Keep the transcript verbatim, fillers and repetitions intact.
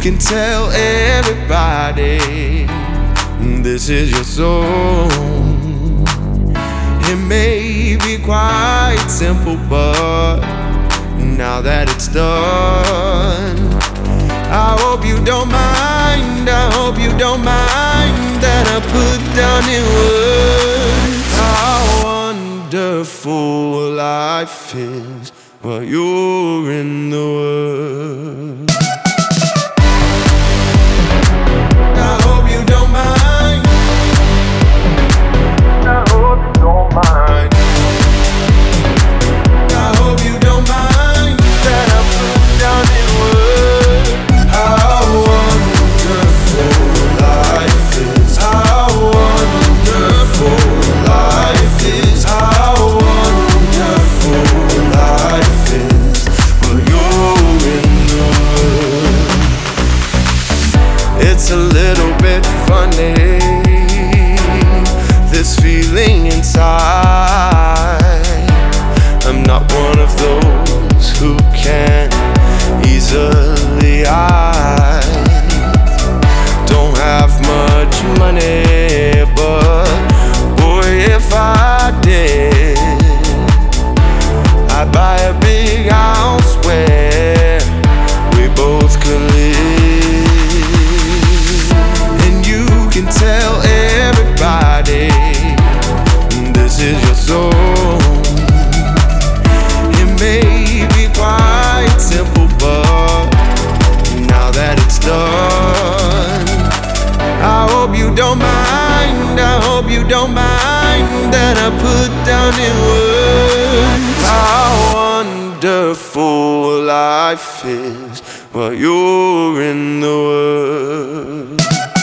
can tell everybody this is your song. It may be quite simple, but now that it's done, I hope you don't mind, I hope you don't mind that I put down in words how wonderful life is while you're in the world. I hope you don't mind, I hope you don't mind, I hope you don't mind that I put down in words how wonderful life is, how wonderful life is, how wonderful life is when you're in the world. It's a little bit funny, this feeling inside. I'm not one of those who can easily hide. Don't have much money, but boy, if I did, I'd buy a big house where we both could live. And you can tell everybody this is your song. It may be quite simple, but now that it's done, I hope you don't mind, I hope you don't mind that I put down in words how wonderful life is while you're in the world.